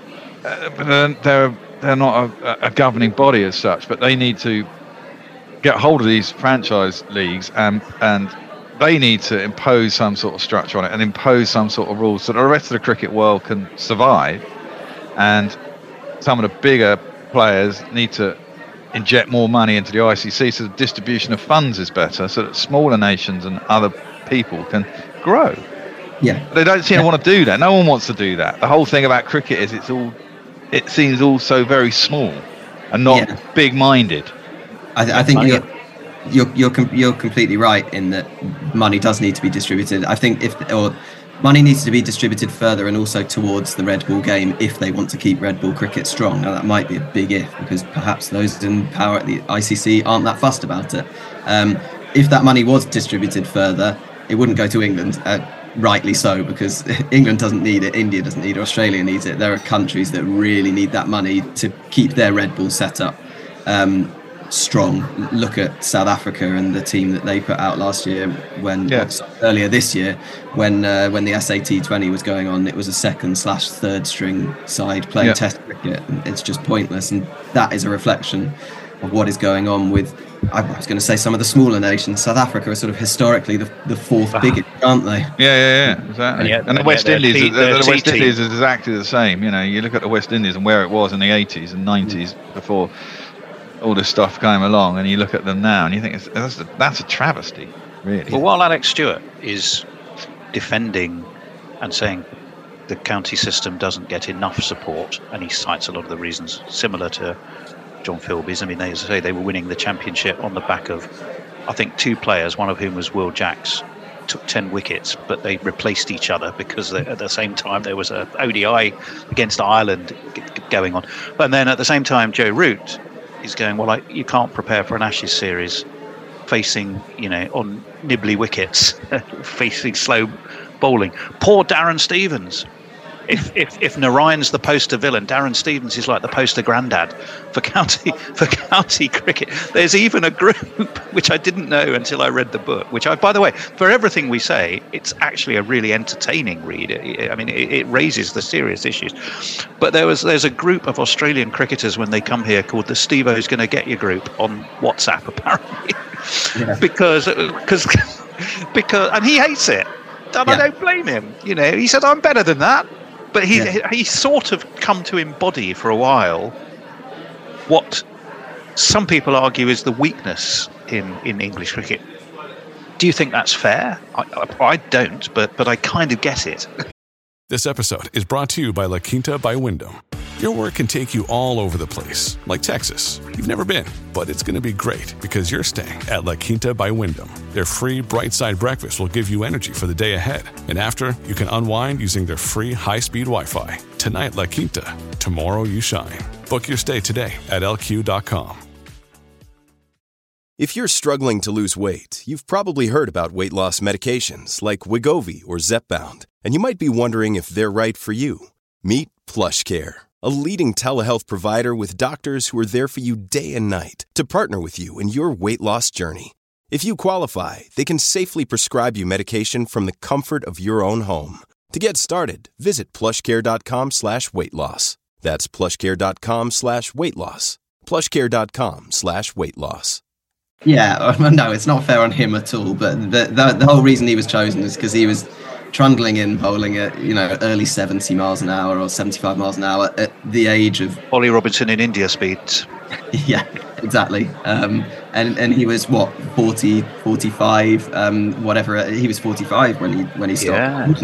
They're not a governing body as such, but they need to get hold of these franchise leagues, and they need to impose some sort of structure on it and impose some sort of rules so that the rest of the cricket world can survive. And some of the bigger players need to inject more money into the ICC so the distribution of funds is better, so that smaller nations and other people can grow. Yeah, they don't seem to want to do that. No one wants to do that. The whole thing about cricket is it seems all so very small and not big-minded. I think you're completely right in that money does need to be distributed. I think money needs to be distributed further and also towards the red ball game if they want to keep red ball cricket strong. Now that might be a big if, because perhaps those in power at the ICC aren't that fussed about it. If that money was distributed further, it wouldn't go to England. Rightly so, because England doesn't need it, India doesn't need it, Australia needs it. There are countries that really need that money to keep their red ball set up strong. Look at South Africa and the team that they put out last year, earlier this year, when the SAT20 was going on. It was a second/third string side playing Test cricket. It's just pointless, and that is a reflection of what is going on with, I was going to say, some of the smaller nations. South Africa are sort of historically the fourth biggest, aren't they? Yeah, exactly. And the West Indies, the West Indies is exactly the same. You know, you look at the West Indies and where it was in the 80s and 90s before all this stuff came along, and you look at them now and you think that's a travesty, really. Well, while Alex Stewart is defending and saying the county system doesn't get enough support, and he cites a lot of the reasons similar to John Philby's. I mean, they were winning the championship on the back of, I think, two players, one of whom was Will Jacks, took 10 wickets, but they replaced each other because at the same time there was a ODI against Ireland going on. And then at the same time, Joe Root is going, well, you can't prepare for an Ashes series facing, on nibbly wickets, facing slow bowling. Poor Darren Stevens. If Narayan's the poster villain, Darren Stevens is like the poster granddad for county cricket. There's even a group, which I didn't know until I read the book, which by the way, for everything we say, it's actually a really entertaining read. I mean, it raises the serious issues. But there's a group of Australian cricketers when they come here called the Steve-O's Gonna Get You group on WhatsApp, apparently. Yeah. Because and he hates it. And I don't blame him. He said, I'm better than that. But he sort of come to embody for a while what some people argue is the weakness in English cricket. Do you think that's fair? I don't, but I kind of get it. This episode is brought to you by La Quinta by Wyndham. Your work can take you all over the place, like Texas. You've never been, but it's going to be great because you're staying at La Quinta by Wyndham. Their free Bright Side breakfast will give you energy for the day ahead. And after, you can unwind using their free high-speed Wi-Fi. Tonight, La Quinta. Tomorrow, you shine. Book your stay today at LQ.com. If you're struggling to lose weight, you've probably heard about weight loss medications like Wegovy or Zepbound, and you might be wondering if they're right for you. Meet PlushCare, a leading telehealth provider with doctors who are there for you day and night to partner with you in your weight loss journey. If you qualify, they can safely prescribe you medication from the comfort of your own home. To get started, visit plushcare.com/weight-loss. That's plushcare.com/weight-loss. plushcare.com/weight-loss. Yeah, no, it's not fair on him at all. But the whole reason he was chosen is because he was trundling in, bowling at early 70 miles an hour or 75 miles an hour at the age of Ollie Robinson in India speeds. Yeah, exactly. And he was 40, 45, whatever. He was 45 when he stopped.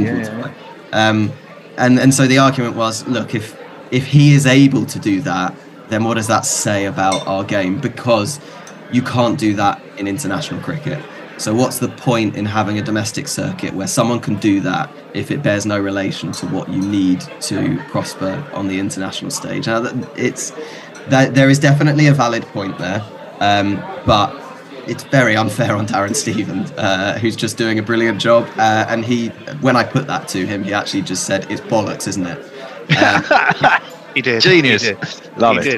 And so the argument was, look, if he is able to do that, then what does that say about our game? Because you can't do that in international cricket. So what's the point in having a domestic circuit where someone can do that if it bears no relation to what you need to prosper on the international stage? Now, there is definitely a valid point there, but it's very unfair on Darren Stevens, who's just doing a brilliant job. And when I put that to him, he actually just said, "It's bollocks, isn't it?" He did. Genius. Love it.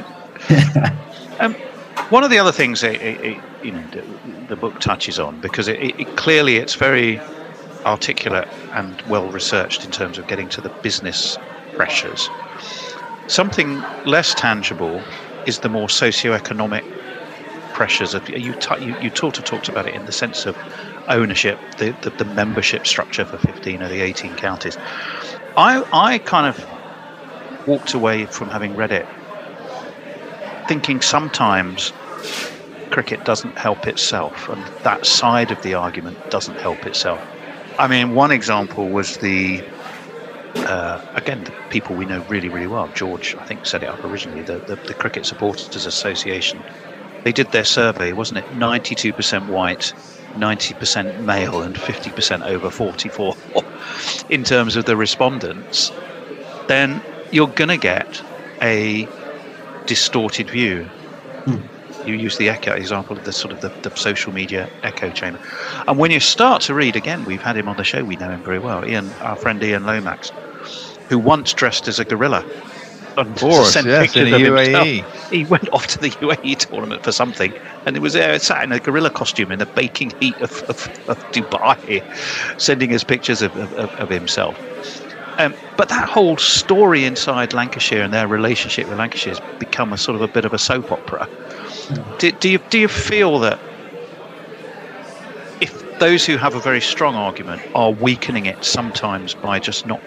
One of the other things the book touches on, because clearly it's very articulate and well researched in terms of getting to the business pressures. Something less tangible is the more socio-economic pressures of you talked about it in the sense of ownership, the membership structure for 15 of the 18 counties. I kind of walked away from having read it thinking sometimes cricket doesn't help itself, and that side of the argument doesn't help itself. I mean, one example was the people we know really, really well. George, I think, set it up originally, the Cricket Supporters Association. They did their survey, wasn't it? 92% white, 90% male, and 50% over 44 in terms of the respondents. Then you're going to get a distorted view. You use the echo example of the sort of the social media echo chamber, and when you start to read, again, we've had him on the show, we know him very well, our friend Ian Lomax, who once dressed as a gorilla and sent pictures of UAE. He went off to the UAE tournament for something, and it was there, sat in a gorilla costume in the baking heat of Dubai, sending us pictures of himself. But that whole story inside Lancashire and their relationship with Lancashire has become a sort of a bit of a soap opera. Do you feel that if those who have a very strong argument are weakening it sometimes by just not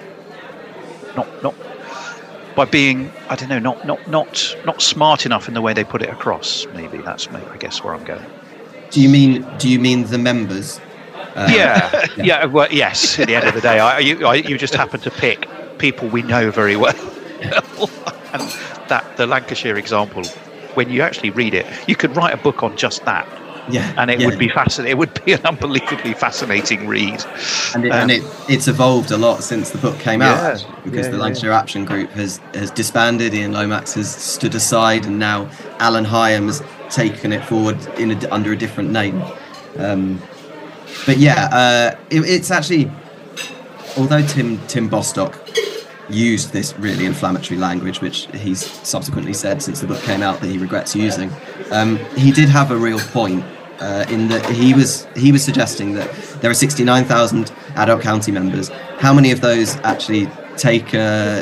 by being, I don't know, not smart enough in the way they put it across? Maybe I guess where I'm going. Do you mean the members? Yeah. Well, yes. At the end of the day, you just happen to pick people we know very well, and that the Lancashire example. When you actually read it, you could write a book on just that. And it would be fascinating. It would be an unbelievably fascinating read. And it's evolved a lot since the book came out, because the Lancashire Action Group has disbanded. Ian Lomax has stood aside, and now Alan Hyam has taken it forward under a different name. But it's actually, although Tim Bostock used this really inflammatory language, which he's subsequently said since the book came out that he regrets using, he did have a real point in that he was suggesting that there are 69,000 adult county members. How many of those actually are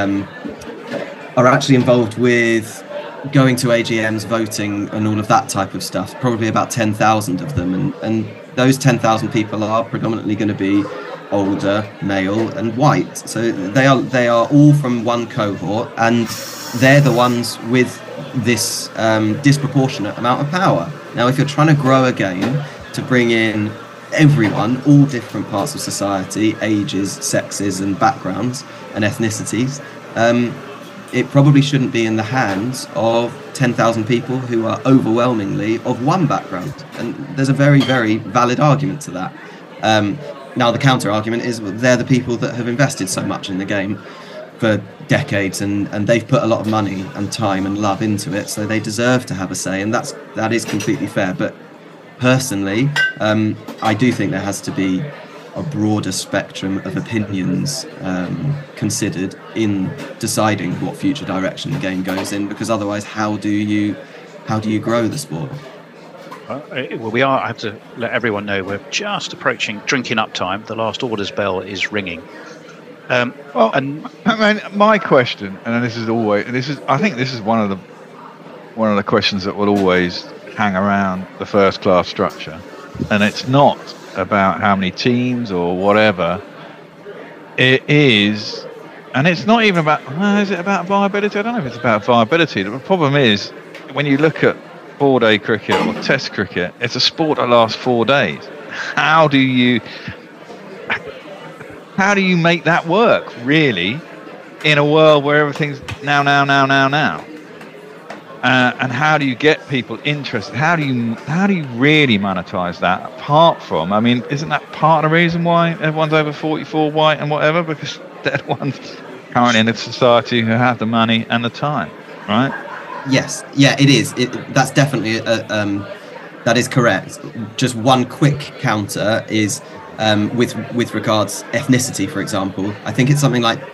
actually involved with going to AGMs, voting, and all of that type of stuff? Probably about 10,000 of them, and those 10,000 people are predominantly going to be older, male, and white. So they are all from one cohort, and they're the ones with this disproportionate amount of power. Now, if you're trying to grow a game to bring in everyone, all different parts of society, ages, sexes, and backgrounds, and ethnicities, it probably shouldn't be in the hands of 10,000 people who are overwhelmingly of one background. And there's a very, very valid argument to that. Now, the counter argument is they're the people that have invested so much in the game for decades, and they've put a lot of money and time and love into it, so they deserve to have a say, and that is completely fair. But personally, I do think there has to be a broader spectrum of opinions considered in deciding what future direction the game goes in, because otherwise, how do you grow the sport? Well, I have to let everyone know we're just approaching drinking up time. The last orders bell is ringing. And my question, and I think this is one of the questions that will always hang around the first class structure, and it's not about how many teams or whatever. It is, and it's not even about. Is it about viability? I don't know if it's about viability. The problem is when you look at 4-day cricket or Test cricket, it's a sport that lasts 4 days. How do you make that work, really, in a world where everything's now? And how do you get people interested? How do you really monetize that? Apart from, I mean, isn't that part of the reason why everyone's over 44, white and whatever? Because they're the ones currently in the society who have the money and the time, right? Yes, yeah, it is. That's definitely that is correct. Just one quick counter is with regards ethnicity, for example. I think it's something like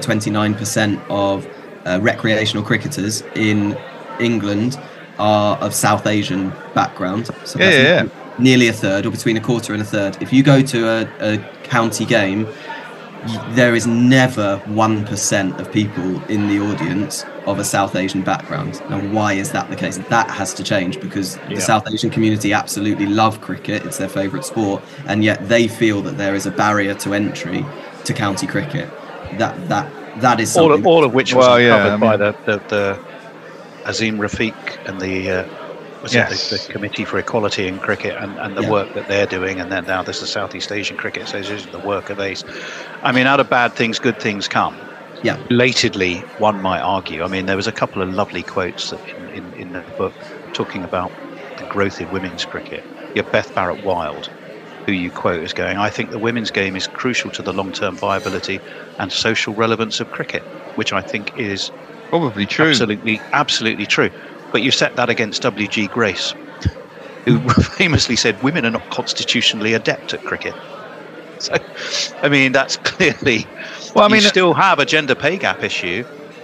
29% of recreational cricketers in England are of South Asian background. So that's nearly a third, or between a quarter and a third. If you go to a county game, there is never 1% of people in the audience of a South Asian background. Now, why is that the case? That has to change, because the South Asian community absolutely love cricket. It's their favourite sport, and yet they feel that there is a barrier to entry to county cricket. That is something all of which was covered by the Azim Rafiq and the Committee for Equality in Cricket and the work that they're doing, and then now this is Southeast Asian Cricket Association, the work of ACE. I mean, out of bad things, good things come. Yeah. Belatedly, one might argue. I mean, there was a couple of lovely quotes in the book talking about the growth in women's cricket. You have Beth Barrett-Wild, who you quote as going, "I think the women's game is crucial to the long-term viability and social relevance of cricket," which I think is probably true. Absolutely true. But you set that against W.G. Grace, who famously said women are not constitutionally adept at cricket. So, I mean, that's clearly... Well, I mean, you still have a gender pay gap issue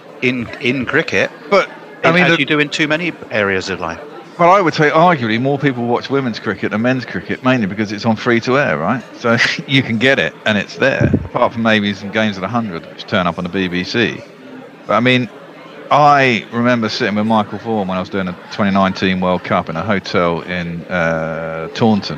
in cricket, but as you do in too many areas of life. Well, I would say arguably more people watch women's cricket than men's cricket, mainly because it's on free to air, right? So you can get it and it's there, apart from maybe some games at 100 which turn up on the BBC. But I mean, I remember sitting with Michael Vaughan when I was doing the 2019 World Cup in a hotel in Taunton,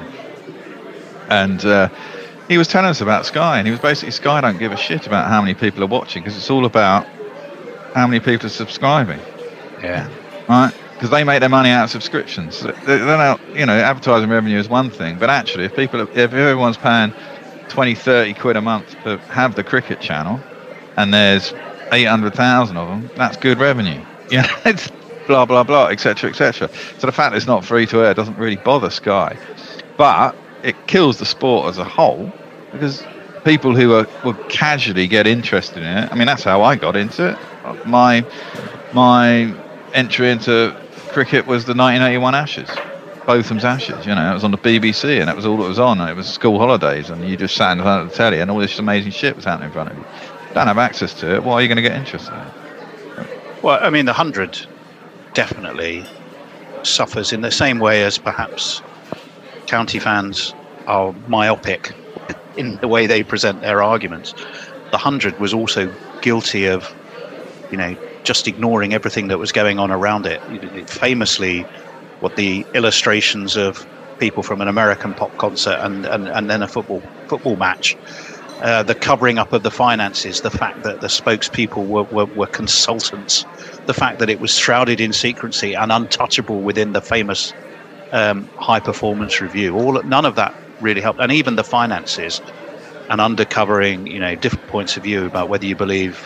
and he was telling us about Sky, and he was basically, Sky don't give a shit about how many people are watching, because it's all about how many people are subscribing. Yeah. Right? Because they make their money out of subscriptions. They're not, advertising revenue is one thing, but actually if everyone's paying 20-30 quid a month to have the cricket channel, and there's 800,000 of them, that's good revenue. It's blah blah blah, etc., etc. So the fact that it's not free to air doesn't really bother Sky, but it kills the sport as a whole, because people who will casually get interested in it. I mean, that's how I got into it. My entry into cricket was the 1981 Ashes, Botham's Ashes. It was on the BBC, and that was all it was on. And it was school holidays, and you just sat in front of the telly, and all this amazing shit was happening in front of you. Don't have access to it. Why are you going to get interested in it? Well, I mean, the 100 definitely suffers in the same way as perhaps county fans are myopic in the way they present their arguments. The 100 was also guilty of, just ignoring everything that was going on around it. Famously, what the illustrations of people from an American pop concert and then a football match. The covering up of the finances, the fact that the spokespeople were consultants, the fact that it was shrouded in secrecy and untouchable within the famous high performance review. None of that really helped, and even the finances and undercovering, different points of view about whether you believe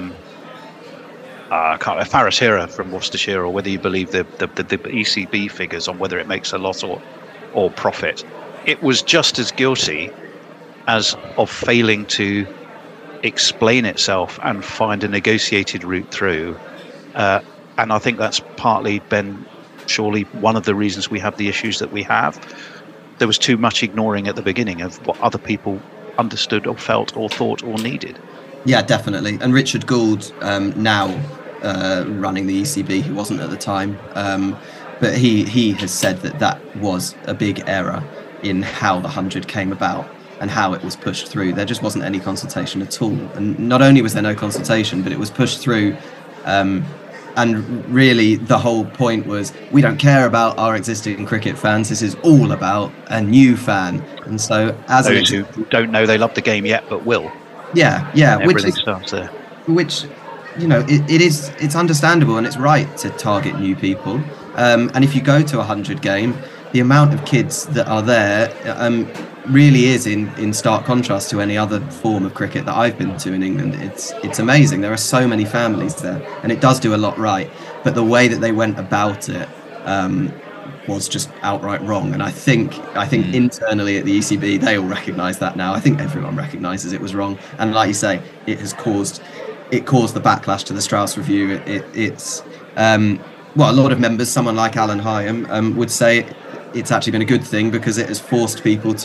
Faris Hira from Worcestershire, or whether you believe the ECB figures on whether it makes a loss or profit. It was just as guilty as of failing to explain itself and find a negotiated route through. And I think that's partly been surely one of the reasons we have the issues that we have. There was too much ignoring at the beginning of what other people understood or felt or thought or needed. Yeah, definitely. And Richard Gould, now running the ECB, he wasn't at the time, but he has said that was a big error in how the 100 came about and how it was pushed through. There just wasn't any consultation at all. And not only was there no consultation, but it was pushed through. And really, the whole point was, we don't care about our existing cricket fans. This is all about a new fan. And so, as those who don't know they love the game yet, but will. Yeah. Everything starts there. Which, it's understandable and it's right to target new people. And if you go to a 100 game, the amount of kids that are there really is in stark contrast to any other form of cricket that I've been to in England. It's amazing. There are so many families there, and it does do a lot right. But the way that they went about it was just outright wrong. And I think internally at the ECB, they all recognise that now. I think everyone recognises it was wrong. And like you say, it caused the backlash to the Strauss review. It's a lot of members, someone like Alan Hyam, would say it's actually been a good thing because it has forced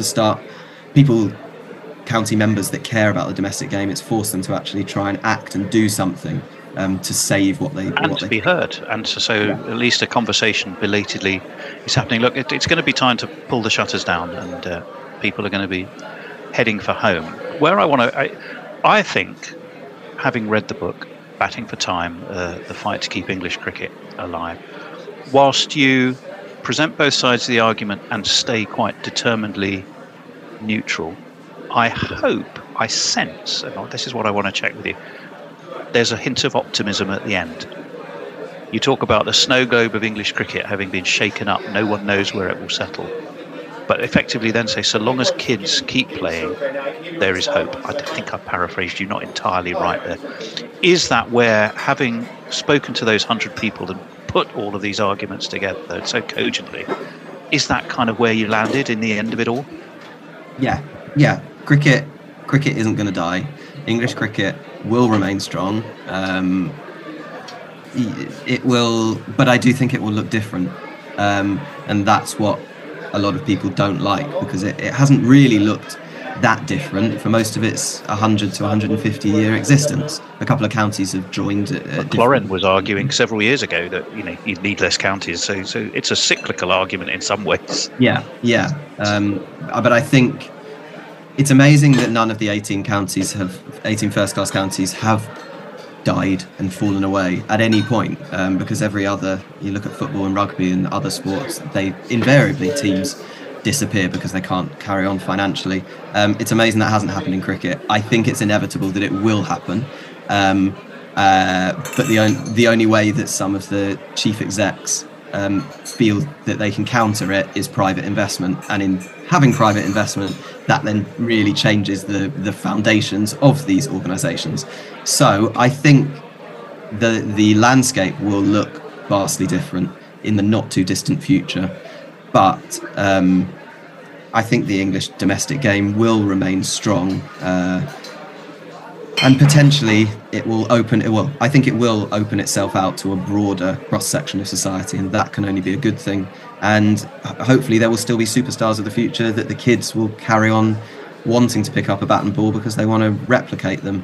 county members that care about the domestic game, it's forced them to actually try and act and do something to save what they and to be heard, and at least a conversation belatedly is happening. Look, it's going to be time to pull the shutters down, and people are going to be heading for home. Where I think, having read the book, Batting for Time, the fight to keep English cricket alive, whilst you present both sides of the argument and stay quite determinedly neutral, I sense, and this is what I want to check with you, there's a hint of optimism at the end. You talk about the snow globe of English cricket having been shaken up, no one knows where it will settle. But effectively then say, so long as kids keep playing, there is hope. I think I paraphrased you, not entirely right there. Is that where, having spoken to those 100 people and put all of these arguments together so cogently, is that kind of where you landed in the end of it all? Yeah. Cricket isn't going to die. English cricket will remain strong. It will, but I do think it will look different. And that's what a lot of people don't like, because it hasn't really looked that different for most of its 100 to 150 year existence. A couple of counties have joined. Clorin was arguing several years ago that you need less counties, so it's a cyclical argument in some ways. Yeah. But I think it's amazing that none of the 18 first class counties have died and fallen away at any point, because every other, you look at football and rugby and other sports, they invariably teams disappear because they can't carry on financially. It's amazing that hasn't happened in cricket. I think it's inevitable that it will happen, but the only way that some of the chief execs feel that they can counter it is private investment, and in having private investment, that then really changes the foundations of these organisations. So I think the landscape will look vastly different in the not too distant future, but I think the English domestic game will remain strong, and potentially I think it will open itself out to a broader cross-section of society, and that can only be a good thing. And hopefully there will still be superstars of the future that the kids will carry on wanting to pick up a bat and ball because they want to replicate them.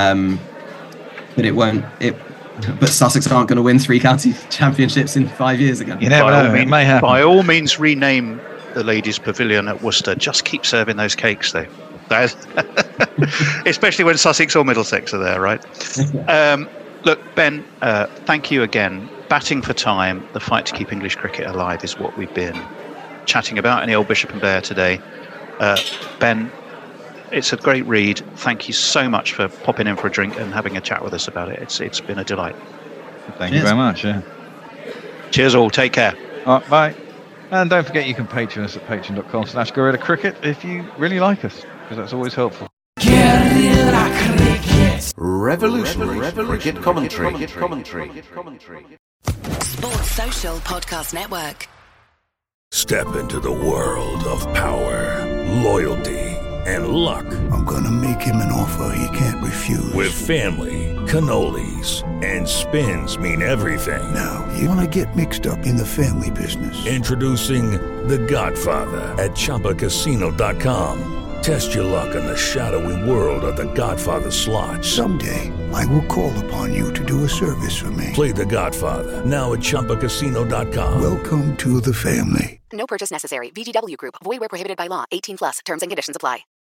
But Sussex aren't going to win 3 county championships in 5 years again. You never know, it may happen. By all means, rename the Ladies' Pavilion at Worcester. Just keep serving those cakes, though. Especially when Sussex or Middlesex are there, right? Look, Ben, thank you again. Batting for Time, the fight to keep English cricket alive, is what we've been chatting about in the Old Bishop and Bear today. Ben, it's a great read. Thank you so much for popping in for a drink and having a chat with us about it. It's been a delight. Thank you very much. Yeah. Cheers all. Take care. Bye. And don't forget, you can Patreon us at patreon.com/Gorilla Cricket if you really like us, because that's always helpful. Guerrilla Cricket. Revolutionary cricket commentary. Sports Social Podcast Network. Step into the world of power, loyalty, and luck. I'm gonna make him an offer he can't refuse. With family, cannolis, and spins mean everything. Now, you wanna get mixed up in the family business. Introducing The Godfather at ChumbaCasino.com. Test your luck in the shadowy world of The Godfather slot. Someday, I will call upon you to do a service for me. Play The Godfather, now at ChumbaCasino.com. Welcome to the family. No purchase necessary. VGW Group. Void where prohibited by law. 18+. Terms and conditions apply.